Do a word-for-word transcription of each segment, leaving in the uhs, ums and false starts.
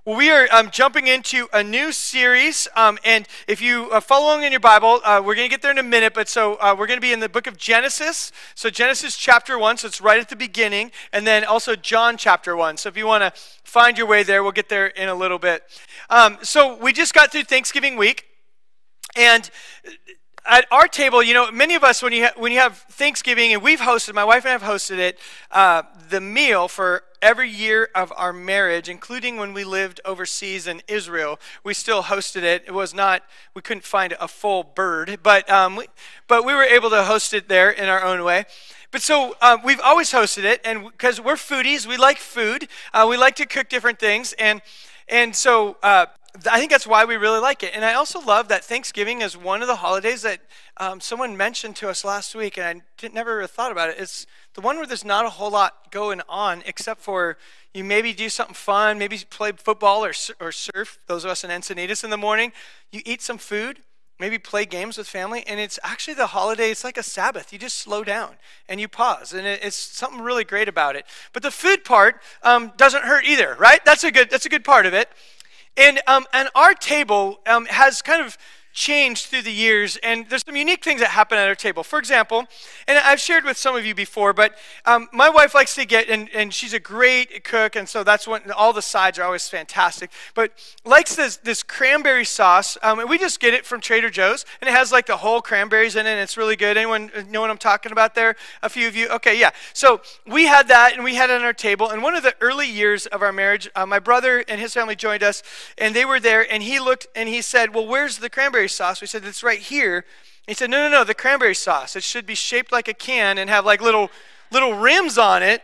Well, we are um, jumping into a new series, um, and if you are following in your Bible, uh, we're going to get there in a minute, but so uh, we're going to be in the book of Genesis, so Genesis chapter one, so it's right at the beginning, and then also John chapter one, so if you want to find your way there, we'll get there in a little bit. Um, so we just got through Thanksgiving week, and at our table, you know, many of us, when you ha- when you have Thanksgiving, and we've hosted, my wife and I have hosted it, uh, the meal for every year of our marriage, including when we lived overseas in Israel, we still hosted it. It was not, we couldn't find a full bird, but um, we, but we were able to host it there in our own way. But so uh, we've always hosted it, and because we're foodies, we like food, uh, we like to cook different things, and and so uh, I think that's why we really like it. And I also love that Thanksgiving is one of the holidays that um, someone mentioned to us last week, and I didn't, never really thought about it. It's the one where there's not a whole lot going on, except for you maybe do something fun, maybe play football or or surf, those of us in Encinitas in the morning. You eat some food, maybe play games with family, and it's actually the holiday, it's like a Sabbath. You just slow down and you pause, and it, it's something really great about it. But the food part um, doesn't hurt either, right? That's a good, that's a good part of it. And um, and our table um, has kind of changed through the years, and there's some unique things that happen at our table. For example, and I've shared with some of you before, but um, my wife likes to get, and, and she's a great cook, and so that's when all the sides are always fantastic, but likes this this cranberry sauce, um, and we just get it from Trader Joe's, and it has like the whole cranberries in it, and it's really good. Anyone know what I'm talking about there? A few of you? Okay, yeah. So we had that, and we had it on our table, and one of the early years of our marriage, uh, my brother and his family joined us, and they were there, and he looked, and he said, well, where's the cranberry sauce? We said, it's right here. He said, no, no, no, the cranberry sauce. It should be shaped like a can and have like little little rims on it.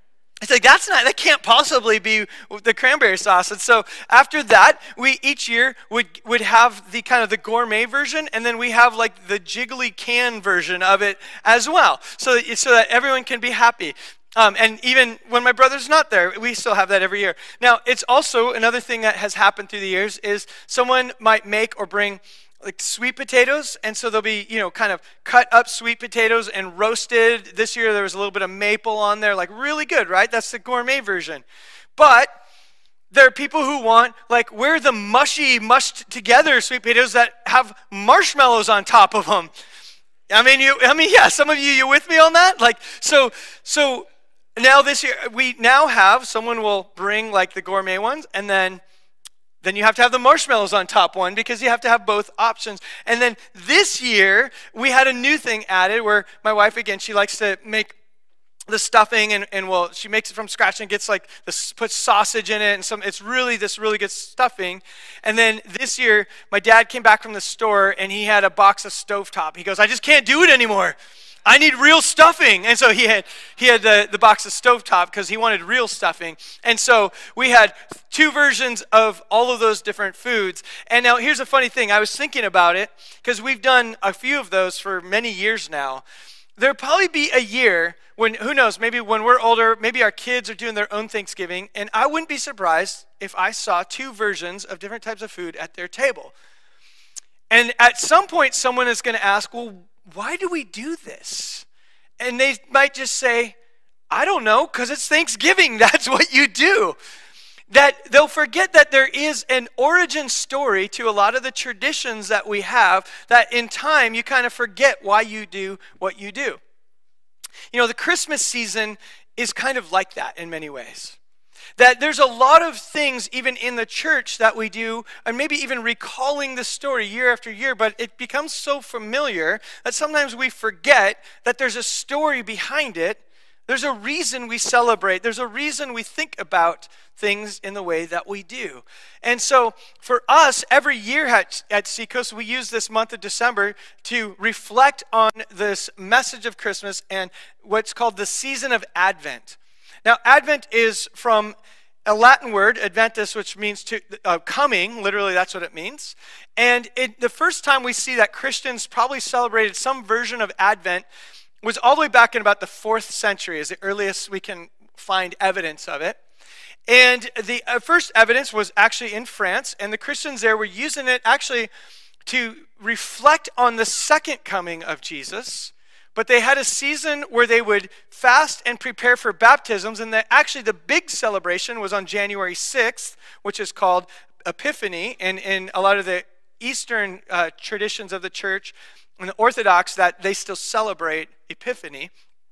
I said, that's not, that can't possibly be the cranberry sauce. And so after that, we each year would would have the kind of the gourmet version, and then we have like the jiggly can version of it as well, so that, so that everyone can be happy. Um, and even when my brother's not there, we still have that every year. Now, it's also another thing that has happened through the years is someone might make or bring like sweet potatoes, and so they'll be, you know, kind of cut up sweet potatoes and roasted. This year there was a little bit of maple on there, like really good, right? That's the gourmet version. But there are people who want, like, we're the mushy, mushed together sweet potatoes that have marshmallows on top of them. I mean, you, I mean, yeah, some of you, you with me on that? Like, so, so now this year, we now have, someone will bring like the gourmet ones, and then Then you have to have the marshmallows on top one, because you have to have both options. And then this year, we had a new thing added where my wife, again, she likes to make the stuffing, and, and well, she makes it from scratch and gets like, this, puts sausage in it, and some, it's really this really good stuffing. And then this year, my dad came back from the store, and he had a box of stovetop. He goes, I just can't do it anymore. I need real stuffing. And so he had he had the, the box of stovetop because he wanted real stuffing. And so we had two versions of all of those different foods. And now here's a funny thing. I was thinking about it because we've done a few of those for many years now. There'll probably be a year when, who knows, maybe when we're older, maybe our kids are doing their own Thanksgiving, and I wouldn't be surprised if I saw two versions of different types of food at their table. And at some point, someone is going to ask, well, why do we do this? And they might just say, I don't know, because it's Thanksgiving. That's what you do. That they'll forget that there is an origin story to a lot of the traditions that we have, that in time you kind of forget why you do what you do. You know, the Christmas season is kind of like that in many ways. That there's a lot of things even in the church that we do, and maybe even recalling the story year after year, but it becomes so familiar that sometimes we forget that there's a story behind it. There's a reason we celebrate. There's a reason we think about things in the way that we do. And so for us, every year at, at Seacoast, we use this month of December to reflect on this message of Christmas and what's called the season of Advent. Now, Advent is from a Latin word, adventus, which means to uh, coming. Literally, that's what it means. And it, the first time we see that Christians probably celebrated some version of Advent was all the way back in about the fourth century, is the earliest we can find evidence of it. And the uh, first evidence was actually in France, and the Christians there were using it actually to reflect on the second coming of Jesus, But they had a season where they would fast and prepare for baptisms, and the, actually the big celebration was on January sixth, which is called Epiphany, and in a lot of the Eastern uh, traditions of the church and the Orthodox, that they still celebrate Epiphany.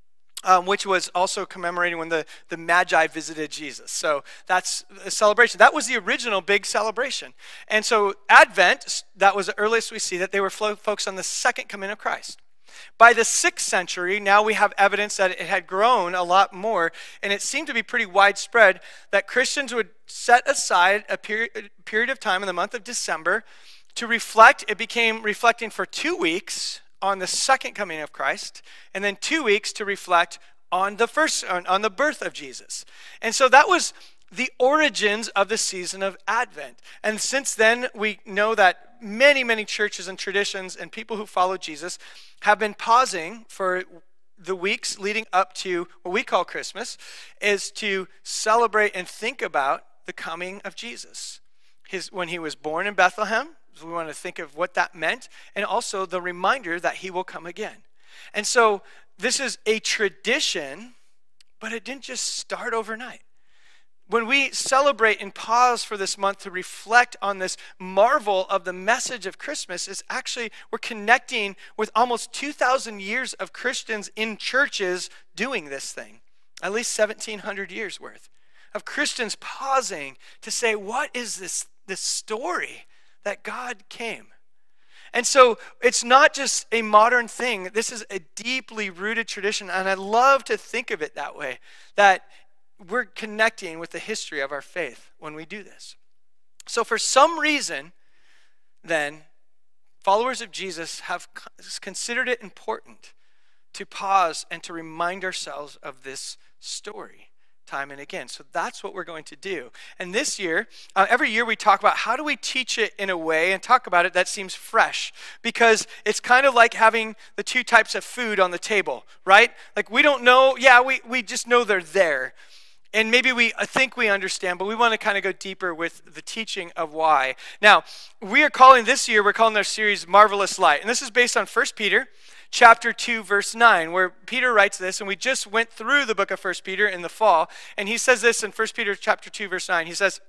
Um, which was also commemorating when the, the Magi visited Jesus. So that's a celebration. That was the original big celebration. And so Advent, that was the earliest we see that they were fo- focused on the second coming of Christ. By the sixth century, now we have evidence that it had grown a lot more, and it seemed to be pretty widespread that Christians would set aside a period, period of time in the month of December to reflect. It became reflecting for two weeks on the second coming of Christ, and then two weeks to reflect on the first, on, on the birth of Jesus. And so that was the origins of the season of Advent. And since then, we know that many, many churches and traditions and people who follow Jesus have been pausing for the weeks leading up to what we call Christmas, is to celebrate and think about the coming of Jesus. His, when he was born in Bethlehem, so we want to think of what that meant, and also the reminder that he will come again. And so this is a tradition, but it didn't just start overnight. When we celebrate and pause for this month to reflect on this marvel of the message of Christmas, is actually we're connecting with almost two thousand years of Christians in churches doing this thing, at least seventeen hundred years worth of Christians pausing to say, what is this, this story that God came? And so it's not just a modern thing. This is a deeply rooted tradition, and I love to think of it that way, that we're connecting with the history of our faith when we do this. So for some reason, then, followers of Jesus have considered it important to pause and to remind ourselves of this story time and again. So that's what we're going to do. And this year, uh, every year we talk about how do we teach it in a way and talk about it that seems fresh, because it's kind of like having the two types of food on the table, right? Like we don't know, yeah, we, we just know they're there. And maybe we think we understand, but we want to kind of go deeper with the teaching of why. Now, we are calling this year, we're calling our series Marvelous Light. And this is based on First Peter chapter two, verse nine, where Peter writes this, and we just went through the book of First Peter in the fall, and he says this in First Peter chapter two, verse nine. He says,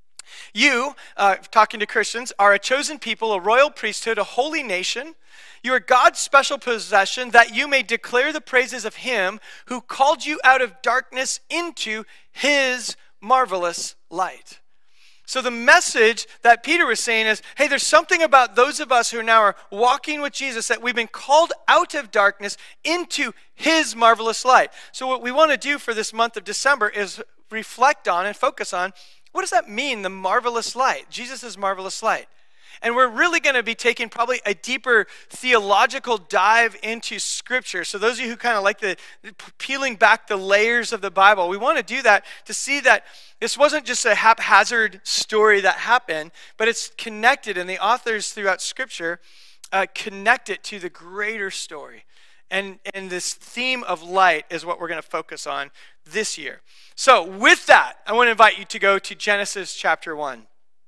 you, uh, talking to Christians, are a chosen people, a royal priesthood, a holy nation. You are God's special possession, that you may declare the praises of him who called you out of darkness into his marvelous light. So the message that Peter was saying is, hey, there's something about those of us who now are walking with Jesus, that we've been called out of darkness into his marvelous light. So what we want to do for this month of December is reflect on and focus on, what does that mean, the marvelous light, Jesus' marvelous light? And we're really going to be taking probably a deeper theological dive into Scripture. So those of you who kind of like the peeling back the layers of the Bible, we want to do that to see that this wasn't just a haphazard story that happened, but it's connected, and the authors throughout Scripture uh, connect it to the greater story. And, and this theme of light is what we're going to focus on this year. So with that, I want to invite you to go to Genesis chapter one.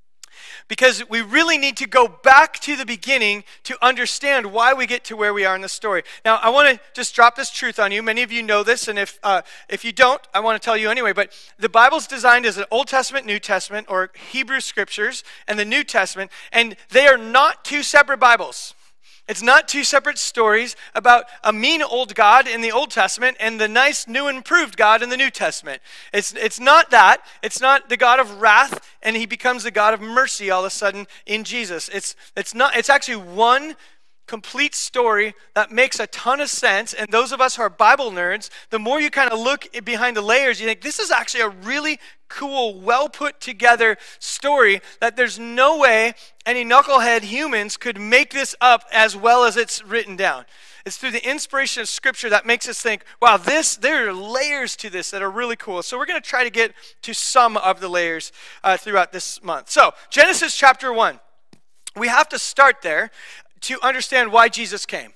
Because we really need to go back to the beginning to understand why we get to where we are in the story. Now, I want to just drop this truth on you. Many of you know this, and if uh, if you don't, I want to tell you anyway. But the Bible's designed as an Old Testament, New Testament, or Hebrew Scriptures, and the New Testament, and they are not two separate Bibles. It's not two separate stories about a mean old God in the Old Testament and the nice new and improved God in the New Testament. It's, it's not that. It's not the God of wrath and he becomes the God of mercy all of a sudden in Jesus. It's, it's, not, it's actually one complete story that makes a ton of sense. And those of us who are Bible nerds, the more you kind of look behind the layers, you think this is actually a really cool, well put together story that there's no way any knucklehead humans could make this up as well as it's written down. It's through the inspiration of Scripture that makes us think, wow, this, there are layers to this that are really cool. So we're going to try to get to some of the layers uh, throughout this month. So Genesis chapter one, we have to start there to understand why Jesus came.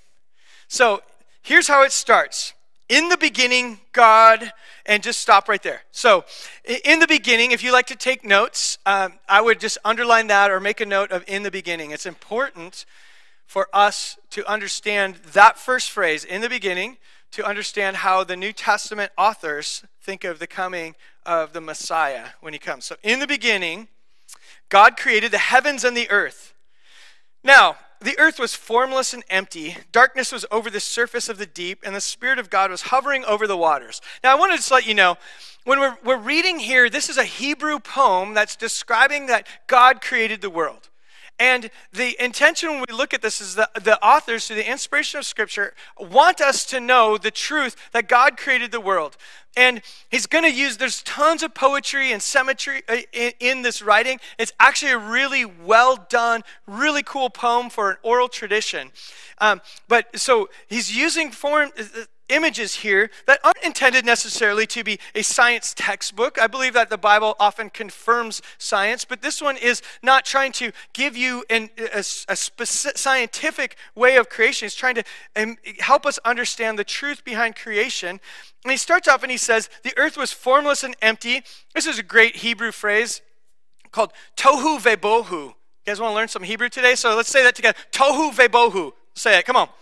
So here's how it starts. In the beginning, God, and just stop right there. So in the beginning, if you like to take notes, um, I would just underline that or make a note of in the beginning. It's important for us to understand that first phrase in the beginning, to understand how the New Testament authors think of the coming of the Messiah when he comes. So in the beginning, God created the heavens and the earth. Now, the earth was formless and empty. Darkness was over the surface of the deep, and the Spirit of God was hovering over the waters. Now, I want to just let you know, when we're, we're reading here, this is a Hebrew poem that's describing that God created the world. And the intention when we look at this is that the authors, through the inspiration of Scripture, want us to know the truth that God created the world. And he's going to use, there's tons of poetry and symmetry in, in this writing. It's actually a really well done, really cool poem for an oral tradition. Um, but so he's using form, images here that aren't intended necessarily to be a science textbook. I believe that the Bible often confirms science, but this one is not trying to give you an, a, a specific scientific way of creation. It's trying to um, help us understand the truth behind creation. And he starts off and he says, the earth was formless and empty. This is a great Hebrew phrase called tohu vebohu. You guys want to learn some Hebrew today? So let's say that together. Tohu vebohu. Say it, come on.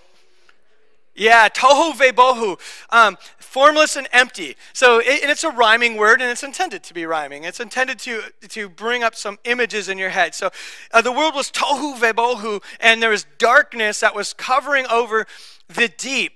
Yeah, tohu vebohu, um, formless and empty. So it, and it's a rhyming word, and it's intended to be rhyming. It's intended to, to bring up some images in your head. So uh, the world was tohu vebohu, and there was darkness that was covering over the deep.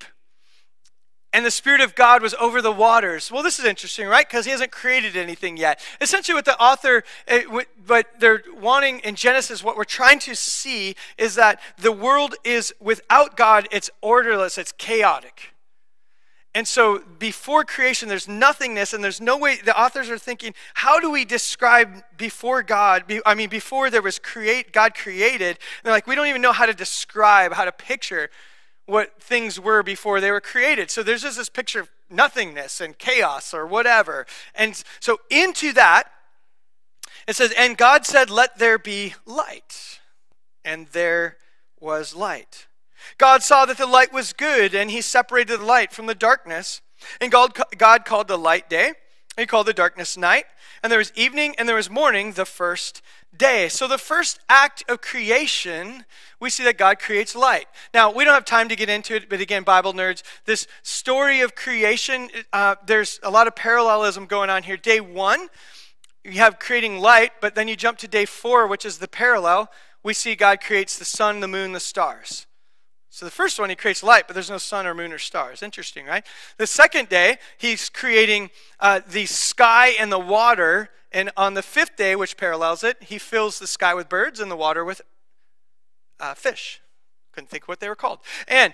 And the Spirit of God was over the waters. Well, this is interesting, right? Because he hasn't created anything yet. Essentially what the author, what they're wanting in Genesis, what we're trying to see is that the world is, without God, it's orderless, it's chaotic. And so before creation, there's nothingness, and there's no way, the authors are thinking, how do we describe before God, I mean, before there was create, God created, and they're like, we don't even know how to describe, how to picture what things were before they were created. So there's just this picture of nothingness and chaos or whatever. And so into that, it says, and God said, let there be light. And there was light. God saw that the light was good, and he separated the light from the darkness. And God, God called the light day, and he called the darkness night. And there was evening, and there was morning, the first day. So the first act of creation, we see that God creates light. Now, we don't have time to get into it, but again, Bible nerds, this story of creation, uh, there's a lot of parallelism going on here. Day one, you have creating light, but then you jump to day four, which is the parallel. We see God creates the sun, the moon, the stars. So the first one, he creates light, but there's no sun or moon or stars. Interesting, right? The second day, he's creating uh, the sky and the water. And on the fifth day, which parallels it, he fills the sky with birds and the water with uh, fish. Couldn't think of what they were called. And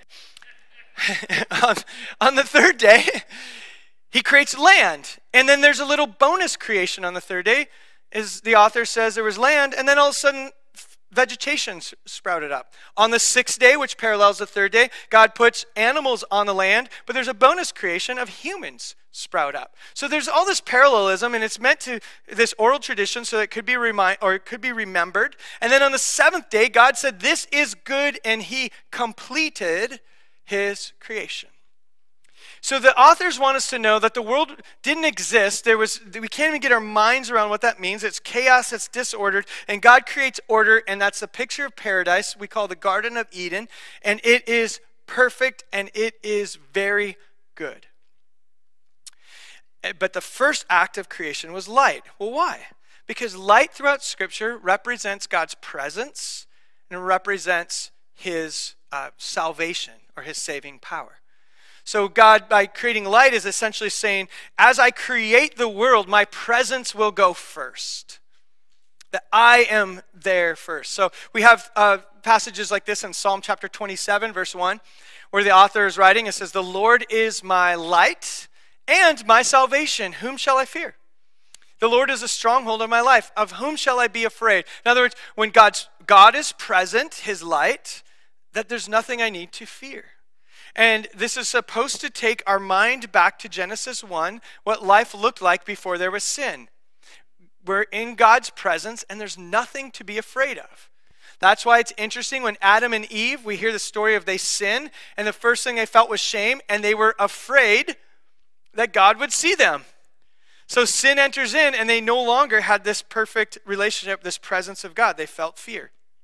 on, on the third day, he creates land. And then there's a little bonus creation on the third day. As the author says, there was land, and then all of a sudden, vegetation sprouted up. On the sixth day, which parallels the third day, God puts animals on the land, but there's a bonus creation of humans sprout up. So there's all this parallelism, and it's meant to, this oral tradition, so that it could be remind, or it could be remembered. And then on the seventh day, God said, this is good, and he completed his creation. So the authors want us to know that the world didn't exist. There was, we can't even get our minds around what that means. It's chaos, it's disordered, and God creates order, and that's the picture of paradise we call the Garden of Eden, and it is perfect, and it is very good. But the first act of creation was light. Well, why? Because light throughout Scripture represents God's presence, and it represents his uh, salvation or his saving power. So God, by creating light, is essentially saying, as I create the world, my presence will go first. That I am there first. So we have uh, passages like this in Psalm chapter twenty-seven, verse one, where the author is writing, it says, the Lord is my light and my salvation. Whom shall I fear? The Lord is a stronghold of my life. Of whom shall I be afraid? In other words, when God's, God is present, his light, that there's nothing I need to fear. And this is supposed to take our mind back to Genesis one, what life looked like before there was sin. We're in God's presence, and there's nothing to be afraid of. That's why it's interesting when Adam and Eve, we hear the story of they sin, and the first thing they felt was shame, and they were afraid that God would see them. So sin enters in, and they no longer had this perfect relationship, this presence of God. They felt fear.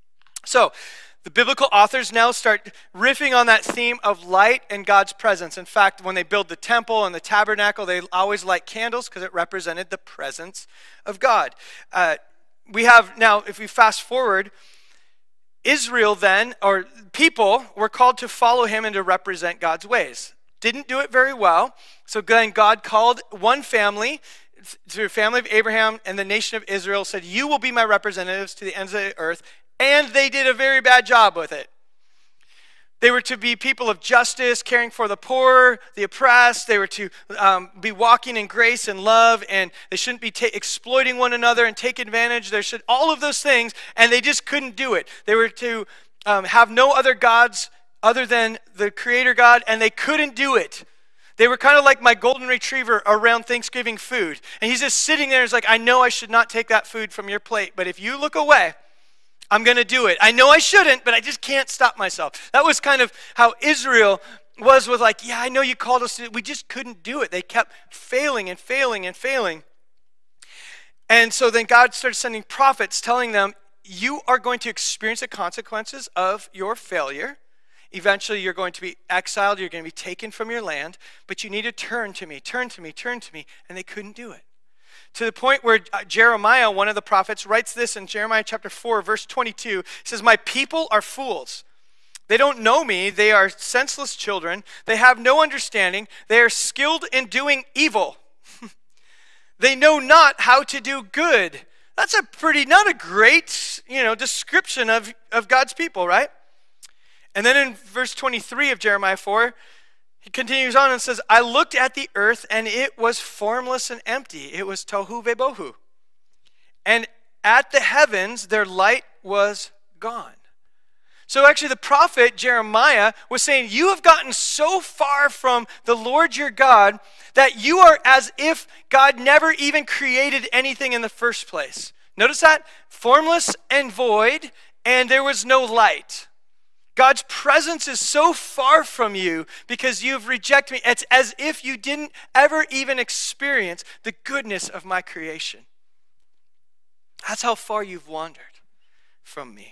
So, the biblical authors now start riffing on that theme of light and God's presence. In fact, when they build the temple and the tabernacle, they always light candles because it represented the presence of God. Uh, we have now, if we fast forward, Israel then, or people, were called to follow him and to represent God's ways. Didn't do it very well. So then God called one family, to the family of Abraham and the nation of Israel, said, you will be my representatives to the ends of the earth. And they did a very bad job with it. They were to be people of justice, caring for the poor, the oppressed. They were to um, be walking in grace and love, and they shouldn't be ta- exploiting one another and take advantage. There should all of those things, and they just couldn't do it. They were to um, have no other gods other than the Creator God, and they couldn't do it. They were kind of like my golden retriever around Thanksgiving food. And he's just sitting there and he's like, I know I should not take that food from your plate, but if you look away, I'm going to do it. I know I shouldn't, but I just can't stop myself. That was kind of how Israel was with like, yeah, I know you called us to, we just couldn't do it. They kept failing and failing and failing. And so then God started sending prophets telling them, you are going to experience the consequences of your failure. Eventually you're going to be exiled, you're going to be taken from your land, but you need to turn to me, turn to me, turn to me. And they couldn't do it. To the point where Jeremiah, one of the prophets, writes this in Jeremiah chapter four, verse twenty-two. He says, my people are fools. They don't know me. They are senseless children. They have no understanding. They are skilled in doing evil. They know not how to do good. That's a pretty, not a great, you know, description of, of God's people, right? And then in verse twenty-three of Jeremiah four, he continues on and says, I looked at the earth and it was formless and empty. It was tohu vebohu. And at the heavens, their light was gone. So actually the prophet Jeremiah was saying, you have gotten so far from the Lord your God that you are as if God never even created anything in the first place. Notice that? Formless and void, and there was no light. God's presence is so far from you because you've rejected me. It's as if you didn't ever even experience the goodness of my creation. That's how far you've wandered from me.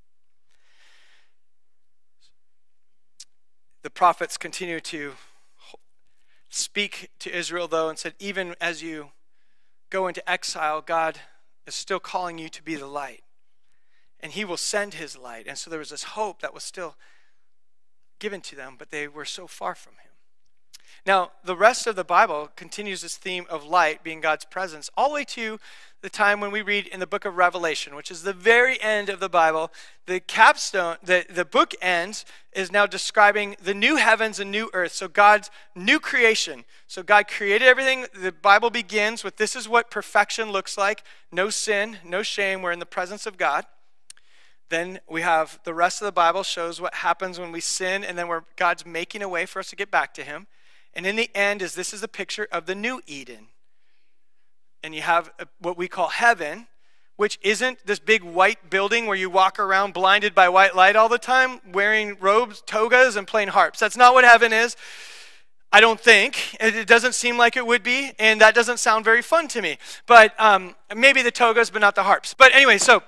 The prophets continue to speak to Israel, though, and said, even as you go into exile, God is still calling you to be the light. And he will send his light. And so there was this hope that was still given to them, but they were so far from him. Now, the rest of the Bible continues this theme of light being God's presence all the way to the time when we read in the book of Revelation, which is the very end of the Bible. The capstone, the, the book ends, is now describing the new heavens and new earth. So God's new creation. So God created everything. The Bible begins with this is what perfection looks like. No sin, no shame. We're in the presence of God. Then we have the rest of the Bible shows what happens when we sin, and then where God's making a way for us to get back to him. And in the end is this is a picture of the new Eden. And you have what we call heaven, which isn't this big white building where you walk around blinded by white light all the time, wearing robes, togas, and playing harps. That's not what heaven is. I don't think. It doesn't seem like it would be, and that doesn't sound very fun to me. But um, maybe the togas, but not the harps. But anyway, so...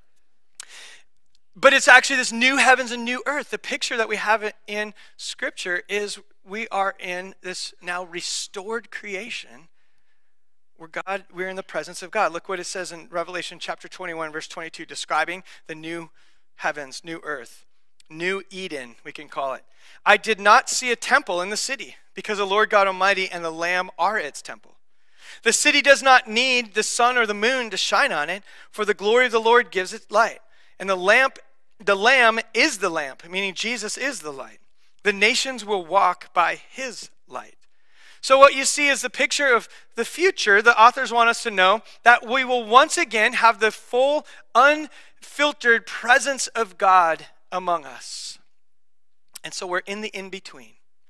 But it's actually this new heavens and new earth. The picture that we have in Scripture is we are in this now restored creation where God, we're in the presence of God. Look what it says in Revelation chapter twenty-one, verse twenty-two, describing the new heavens, new earth, new Eden, we can call it. I did not see a temple in the city because the Lord God Almighty and the Lamb are its temple. The city does not need the sun or the moon to shine on it, for the glory of the Lord gives it light. And the lamp, the Lamb is the lamp, meaning Jesus is the light. The nations will walk by his light. So what you see is the picture of the future. The authors want us to know that we will once again have the full, unfiltered presence of God among us. And so we're in the in-between.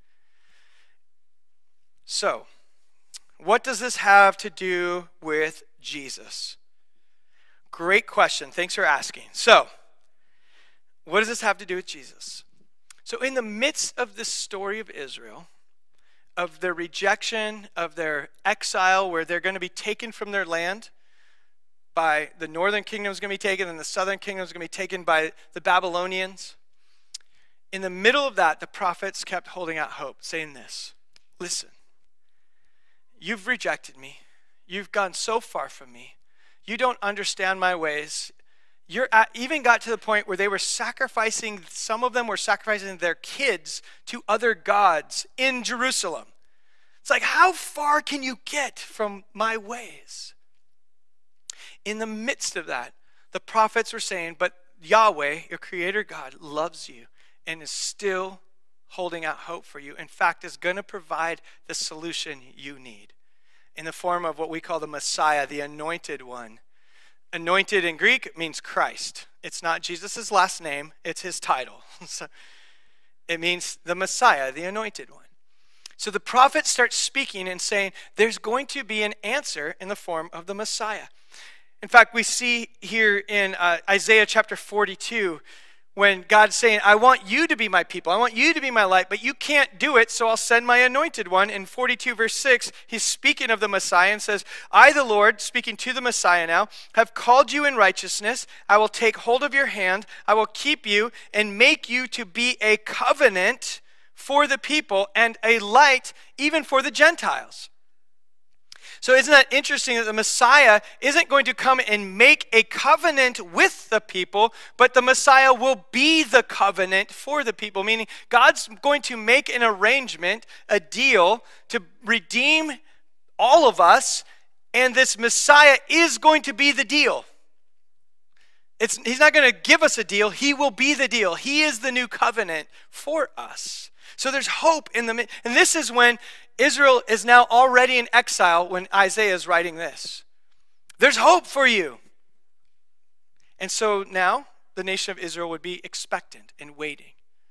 So, what does this have to do with Jesus? Great question. Thanks for asking. So, what does this have to do with Jesus? So in the midst of this story of Israel, of their rejection, of their exile, where they're going to be taken from their land, by the northern kingdom was going to be taken, and the southern kingdom was going to be taken by the Babylonians. In the middle of that, the prophets kept holding out hope, saying this, listen, you've rejected me. You've gone so far from me. You don't understand my ways. You're at, even got to the point where they were sacrificing, some of them were sacrificing their kids to other gods in Jerusalem. It's like, how far can you get from my ways? In the midst of that, the prophets were saying, but Yahweh, your creator God, loves you and is still holding out hope for you. In fact, is going to provide the solution you need in the form of what we call the Messiah, the anointed one. Anointed in Greek means Christ. It's not Jesus' last name, it's his title. So it means the Messiah, the anointed one. So the prophets start speaking and saying there's going to be an answer in the form of the Messiah. In fact, we see here in uh, Isaiah chapter forty-two, when God's saying, I want you to be my people. I want you to be my light, but you can't do it, so I'll send my anointed one. In forty-two verse six, he's speaking of the Messiah and says, I, the Lord, speaking to the Messiah now, have called you in righteousness. I will take hold of your hand. I will keep you and make you to be a covenant for the people and a light even for the Gentiles. So isn't that interesting that the Messiah isn't going to come and make a covenant with the people, but the Messiah will be the covenant for the people, meaning God's going to make an arrangement, a deal to redeem all of us, and this Messiah is going to be the deal. It's, he's not going to give us a deal, he will be the deal. He is the new covenant for us. So there's hope in the, and this is when Israel is now already in exile when Isaiah is writing this. There's hope for you. And so now the nation of Israel would be expectant and waiting.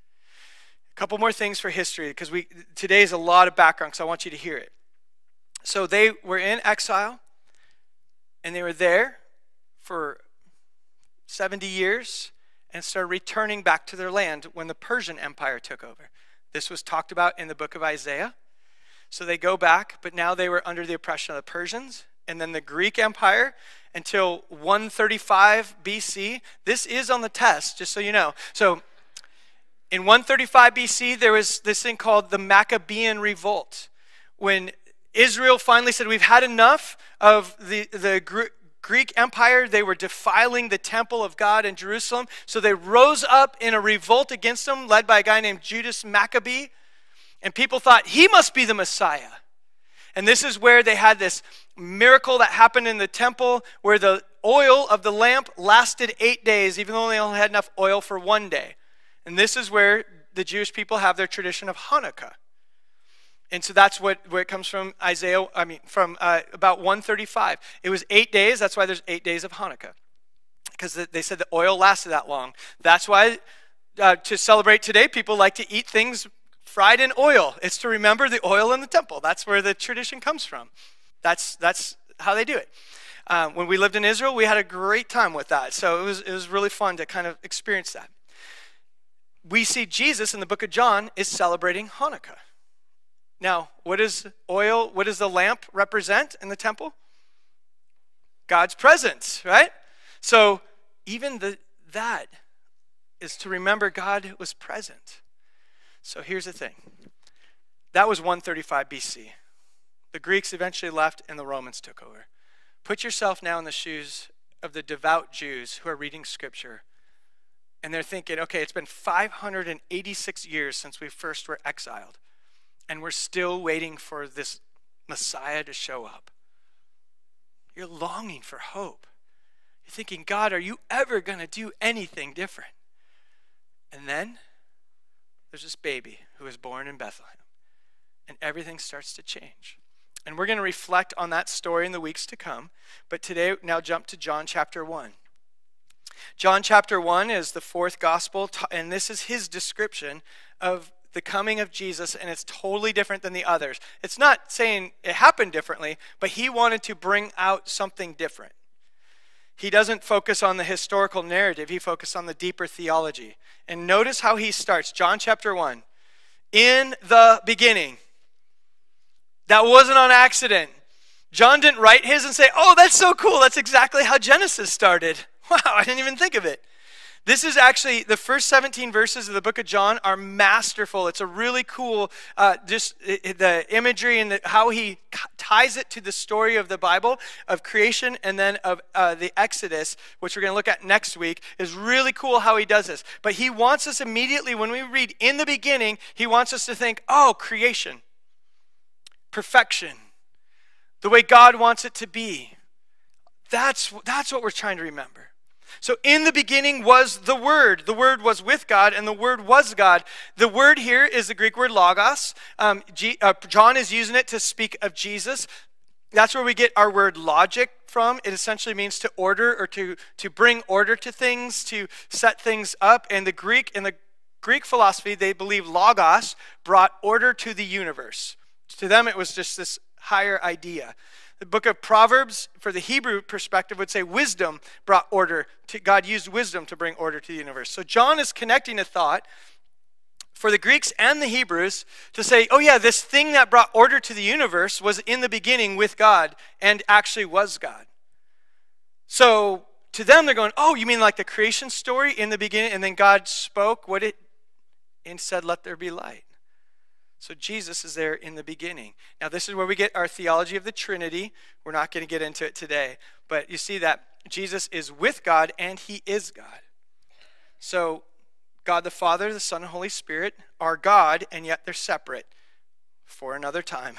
A couple more things for history, because we today is a lot of background, so I want you to hear it. So they were in exile, and they were there for seventy years and started returning back to their land when the Persian Empire took over. This was talked about in the book of Isaiah. So they go back, but now they were under the oppression of the Persians and then the Greek Empire until one thirty-five B C. This is on the test, just so you know. So in one thirty-five B C, there was this thing called the Maccabean Revolt. When Israel finally said, we've had enough of the, the Gr- Greek Empire. They were defiling the temple of God in Jerusalem. So they rose up in a revolt against them, led by a guy named Judas Maccabee. And people thought, he must be the Messiah. And this is where they had this miracle that happened in the temple where the oil of the lamp lasted eight days, even though they only had enough oil for one day. And this is where the Jewish people have their tradition of Hanukkah. And so that's what, where it comes from Isaiah, I mean, from uh, about one thirty-five. It was eight days. That's why there's eight days of Hanukkah. Because they said the oil lasted that long. That's why uh, to celebrate today, people like to eat things fried in oil. It's to remember the oil in the temple. That's where the tradition comes from. That's that's how they do it. Um, when we lived in Israel, we had a great time with that. So it was it was really fun to kind of experience that. We see Jesus in the book of John is celebrating Hanukkah. Now, what does oil, what does the lamp represent in the temple? God's presence, right? So even the, that is to remember God was present. So here's the thing. That was one thirty-five B C. The Greeks eventually left and the Romans took over. Put yourself now in the shoes of the devout Jews who are reading scripture. And they're thinking, okay, it's been five hundred eighty-six years since we first were exiled. And we're still waiting for this Messiah to show up. You're longing for hope. You're thinking, God, are you ever going to do anything different? And then there's this baby who was born in Bethlehem. And everything starts to change. And we're going to reflect on that story in the weeks to come. But today, now jump to John chapter one. John chapter one is the fourth gospel. And this is his description of the coming of Jesus, and it's totally different than the others. It's not saying it happened differently, but he wanted to bring out something different. He doesn't focus on the historical narrative, he focused on the deeper theology. And notice how he starts, John chapter one. In the beginning. That wasn't on accident. John didn't write his and say, oh, that's so cool. That's exactly how Genesis started. Wow, I didn't even think of it. This is actually, the first seventeen verses of the book of John are masterful. It's a really cool, uh, just it, the imagery and the, how he ties it to the story of the Bible, of creation, and then of uh, the Exodus, which we're going to look at next week, is really cool how he does this. But he wants us immediately, when we read in the beginning, he wants us to think, oh, creation, perfection, the way God wants it to be. That's, that's what we're trying to remember. So in the beginning was the Word. The Word was with God, and the Word was God. The word here is the Greek word logos. Um, G, uh, John is using it to speak of Jesus. That's where we get our word logic from. It essentially means to order, or to, to bring order to things, to set things up. And the Greek, in the Greek philosophy, they believe logos brought order to the universe. To them, it was just this higher idea. The book of Proverbs, for the Hebrew perspective, would say wisdom brought order. To, God used wisdom to bring order to the universe. So John is connecting a thought for the Greeks and the Hebrews to say, oh yeah, this thing that brought order to the universe was in the beginning with God and actually was God. So to them, they're going, oh, you mean like the creation story in the beginning, and then God spoke what it and said, let there be light. So Jesus is there in the beginning. Now this is where we get our theology of the Trinity. We're not going to get into it today. But you see that Jesus is with God and he is God. So God the Father, the Son, and Holy Spirit are God, and yet they're separate for another time.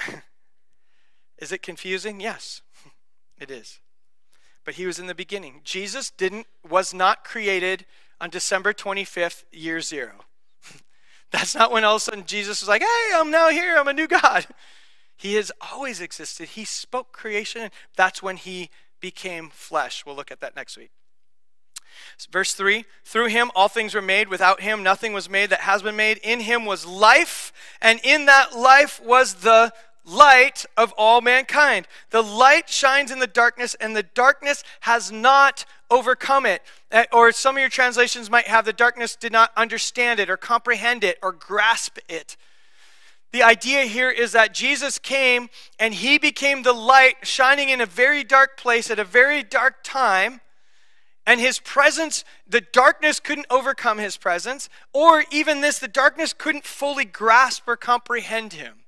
Is it confusing? Yes, it is. But he was in the beginning. Jesus didn't, was not created on December twenty-fifth, year zero. That's not when all of a sudden Jesus was like, hey, I'm now here, I'm a new God. He has always existed. He spoke creation. That's when he became flesh. We'll look at that next week. Verse three, through him all things were made. Without him nothing was made that has been made. In him was life, and in that life was the light of all mankind. The light shines in the darkness, and the darkness has not overcome it. Or some of your translations might have the darkness did not understand it or comprehend it or grasp it. The idea here is that Jesus came and he became the light shining in a very dark place at a very dark time. And his presence, the darkness couldn't overcome his presence. Or even this, the darkness couldn't fully grasp or comprehend him.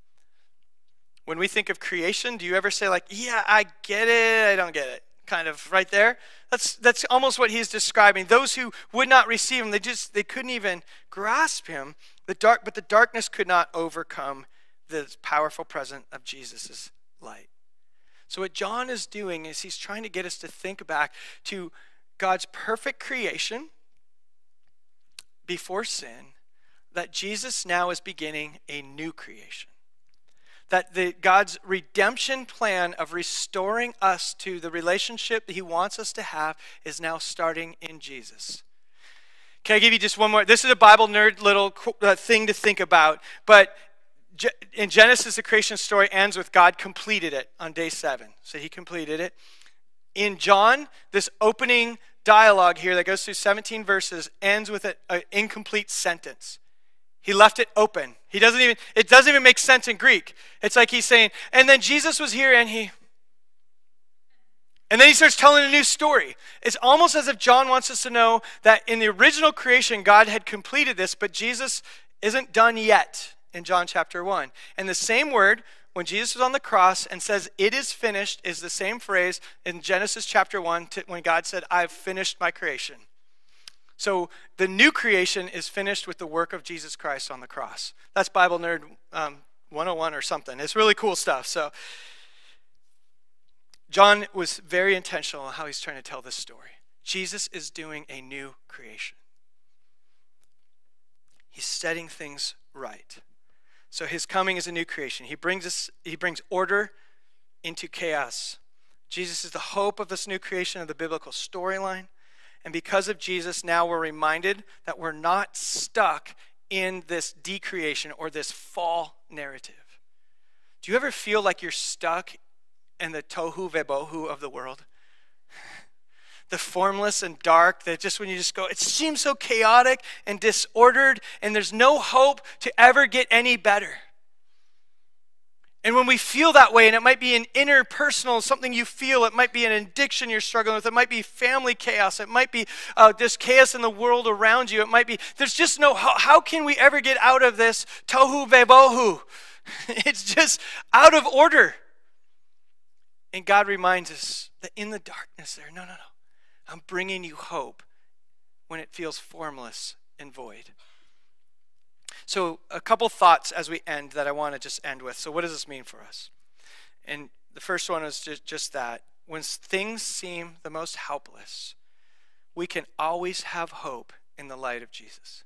When we think of creation, do you ever say like, yeah, I get it, I don't get it? Kind of right there. That's that's almost what he's describing. Those who would not receive him, they just they couldn't even grasp him. The dark, but the darkness could not overcome the powerful presence of Jesus' light. So what John is doing is he's trying to get us to think back to God's perfect creation before sin, that Jesus now is beginning a new creation. That the, God's redemption plan of restoring us to the relationship that he wants us to have is now starting in Jesus. Can I give you just one more? This is a Bible nerd little uh, thing to think about. But in Genesis, the creation story ends with God completed it on day seven. So he completed it. In John, this opening dialogue here that goes through seventeen verses ends with an incomplete sentence. He left it open. He doesn't even, it doesn't even make sense in Greek. It's like he's saying, and then Jesus was here and he, and then he starts telling a new story. It's almost as if John wants us to know that in the original creation, God had completed this, but Jesus isn't done yet in John chapter one. And the same word, when Jesus was on the cross and says, it is finished, is the same phrase in Genesis chapter one to when God said, I've finished my creation. So the new creation is finished with the work of Jesus Christ on the cross. That's Bible Nerd um, one oh one or something. It's really cool stuff. So John was very intentional on how he's trying to tell this story. Jesus is doing a new creation. He's setting things right. So his coming is a new creation. He brings us, he brings order into chaos. Jesus is the hope of this new creation of the biblical storyline. And because of Jesus, now we're reminded that we're not stuck in this decreation or this fall narrative. Do you ever feel like you're stuck in the tohu vebohu of the world? The formless and dark, that just when you just go, it seems so chaotic and disordered, and there's no hope to ever get any better. And when we feel that way, and it might be an interpersonal, something you feel, it might be an addiction you're struggling with, it might be family chaos, it might be uh, this chaos in the world around you, it might be, there's just no, how, how can we ever get out of this tohu vebohu? It's just out of order. And God reminds us that in the darkness there, no, no, no, I'm bringing you hope when it feels formless and void. So a couple thoughts as we end that I want to just end with. So what does this mean for us? And the first one is just, just that. When things seem the most helpless, we can always have hope in the light of Jesus.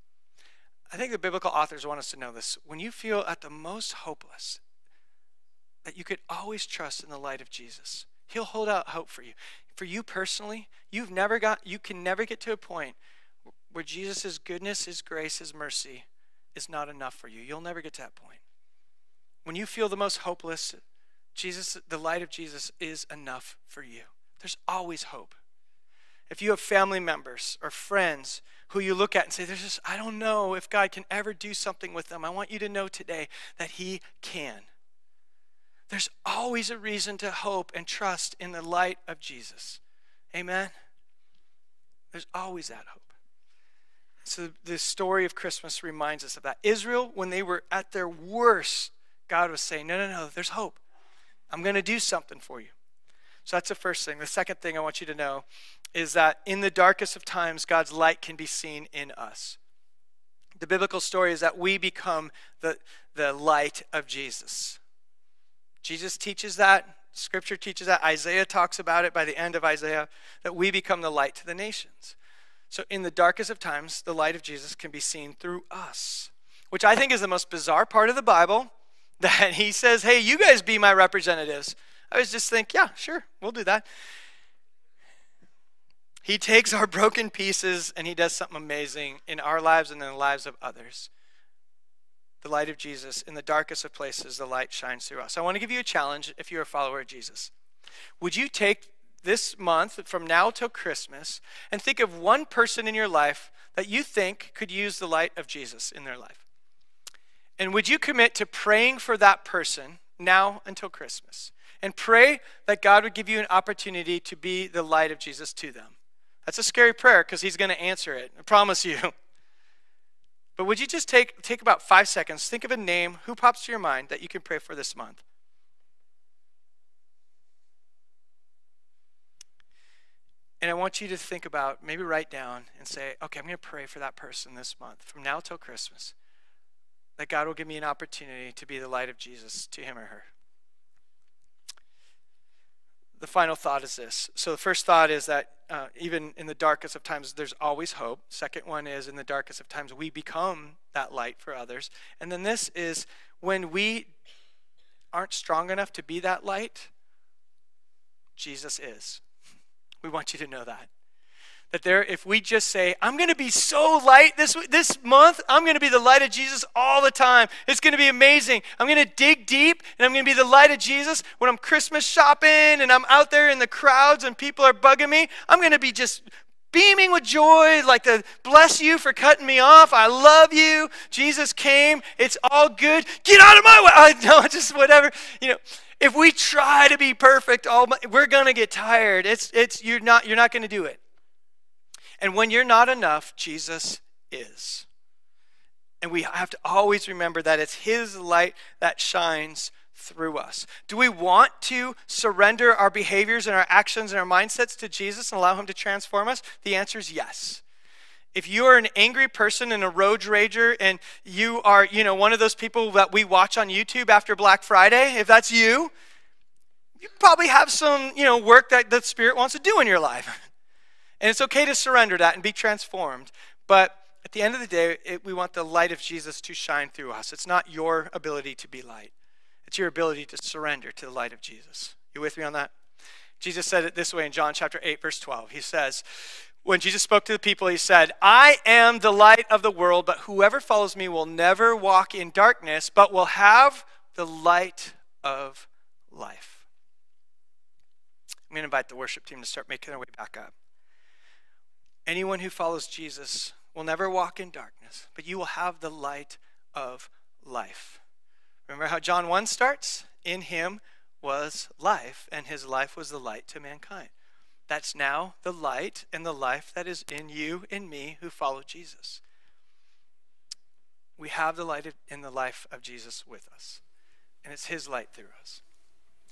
I think the biblical authors want us to know this. When you feel at the most hopeless, that you could always trust in the light of Jesus. He'll hold out hope for you. For you personally, you've never got, you can never get to a point where Jesus' goodness, his grace, his mercy is not enough for you. You'll never get to that point. When you feel the most hopeless, Jesus, the light of Jesus is enough for you. There's always hope. If you have family members or friends who you look at and say, "There's just, I don't know if God can ever do something with them," I want you to know today that he can. There's always a reason to hope and trust in the light of Jesus. Amen? There's always that hope. So the story of Christmas reminds us of that. Israel, when they were at their worst, God was saying, no, no, no, there's hope. I'm going to do something for you. So that's the first thing. The second thing I want you to know is that in the darkest of times, God's light can be seen in us. The biblical story is that we become the, the light of Jesus. Jesus teaches that. Scripture teaches that. Isaiah talks about it by the end of Isaiah, that we become the light to the nations. So in the darkest of times, the light of Jesus can be seen through us, which I think is the most bizarre part of the Bible, that he says, hey, you guys be my representatives. I was just think, yeah, sure, we'll do that. He takes our broken pieces and he does something amazing in our lives and in the lives of others. The light of Jesus, in the darkest of places, the light shines through us. I want to give you a challenge if you're a follower of Jesus. Would you take this month, from now till Christmas, and think of one person in your life that you think could use the light of Jesus in their life? And would you commit to praying for that person now until Christmas? And pray that God would give you an opportunity to be the light of Jesus to them. That's a scary prayer because he's going to answer it, I promise you. But would you just take, take about five seconds, think of a name, who pops to your mind that you can pray for this month? And I want you to think about, maybe write down and say, okay, I'm going to pray for that person this month, from now till Christmas, that God will give me an opportunity to be the light of Jesus to him or her. The final thought is this. So the first thought is that uh, even in the darkest of times, there's always hope. Second one is, in the darkest of times, we become that light for others. And then this is, when we aren't strong enough to be that light, Jesus is. We want you to know that. That there, if we just say, I'm going to be so light this, this month, I'm going to be the light of Jesus all the time. It's going to be amazing. I'm going to dig deep, and I'm going to be the light of Jesus when I'm Christmas shopping, and I'm out there in the crowds, and people are bugging me. I'm going to be just beaming with joy, like to bless you for cutting me off. I love you. Jesus came. It's all good. Get out of my way. I know, just whatever, you know. If we try to be perfect, all we're gonna get tired. It's it's you're not you're not gonna do it. And when you're not enough, Jesus is. And we have to always remember that it's his light that shines through us. Do we want to surrender our behaviors and our actions and our mindsets to Jesus and allow him to transform us? The answer is yes. If you are an angry person and a road rager, and you are, you know, one of those people that we watch on YouTube after Black Friday, if that's you, you probably have some, you know, work that the Spirit wants to do in your life. And it's okay to surrender that and be transformed. But at the end of the day, it, we want the light of Jesus to shine through us. It's not your ability to be light. It's your ability to surrender to the light of Jesus. You with me on that? Jesus said it this way in John chapter eight, verse twelve. He says, when Jesus spoke to the people, he said, I am the light of the world, but whoever follows me will never walk in darkness, but will have the light of life. I'm going to invite the worship team to start making their way back up. Anyone who follows Jesus will never walk in darkness, but you will have the light of life. Remember how John one starts? In him was life, and his life was the light to mankind. That's now the light and the life that is in you and me who follow Jesus. We have the light in the life of Jesus with us, and it's his light through us.